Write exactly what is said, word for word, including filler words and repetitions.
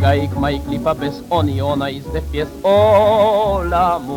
gaik, ma i klipa bez on i ona izde pies. Ola mu